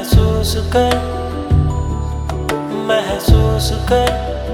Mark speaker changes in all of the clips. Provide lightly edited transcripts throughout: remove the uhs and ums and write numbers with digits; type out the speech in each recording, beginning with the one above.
Speaker 1: महसूस कर, महसूस कर,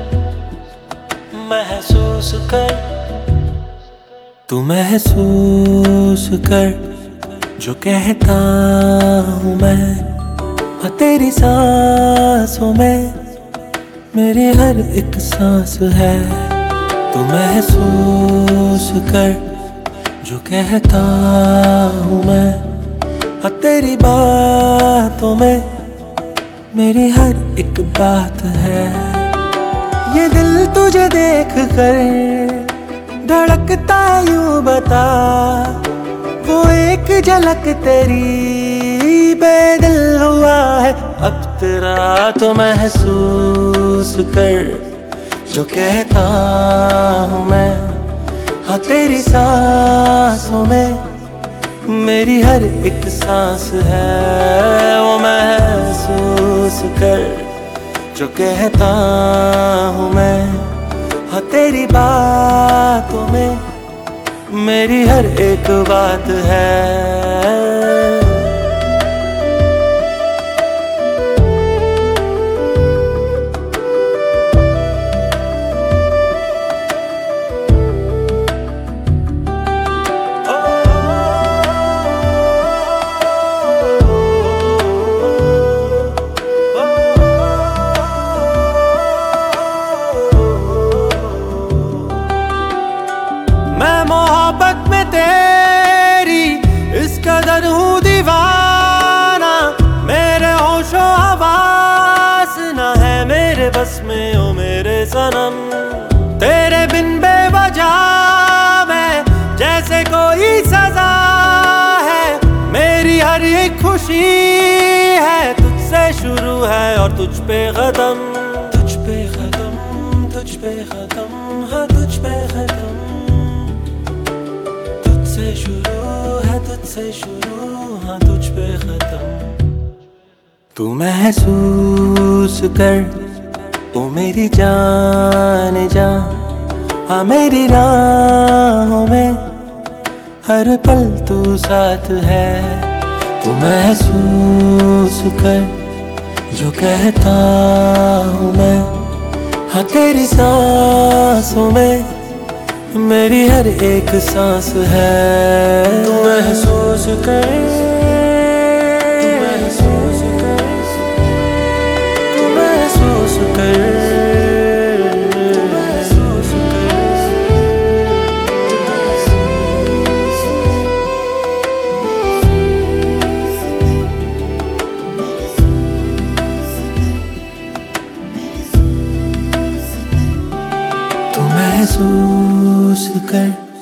Speaker 1: महसूस कर। तू महसूस कर जो कहता हूँ मैं, हाँ तेरी सांसों में मेरी हर एक सांस है। तू महसूस कर जो कहता हूँ मैं, हाँ तेरी बातों में मेरी हर एक बात है। ये दिल तुझे देख कर धड़कता यूं, बता वो एक झलक तेरी बेदिल हुआ है अब तेरा। तो महसूस कर जो कहता हूँ मैं, हाँ तेरी सांसों में मेरी हर एक सांस है। वो महसूस कर जो कहता हूँ मैं, हाँ तेरी बातों में मेरी हर एक बात है। मैं मोहब्बत में तेरी इस कदर हूँ दीवाना, मेरे होशो हवास ना है मेरे बस में ओ मेरे सनम। तेरे बिन बेवजह मैं जैसे कोई सजा है, मेरी हर एक खुशी है तुझसे शुरू है और तुझ पे खत्म। तुझ पे खत्म, तुझ पे खत्म, हाँ तुझ पे खत्म। तुझसे शुरू है, तुझसे शुरू, हाँ तुझ पे खत्म। तू महसूस कर ओ मेरी जान जा, हाँ मेरी राहों में हर पल तू साथ है। तू महसूस कर जो कहता हूँ मैं, हाँ तेरी सांसों में मेरी हर एक सांस है। तू महसूस कर, तू महसूस कर, तू महसूस कर, तू महसूस कर, तू महसूस कर।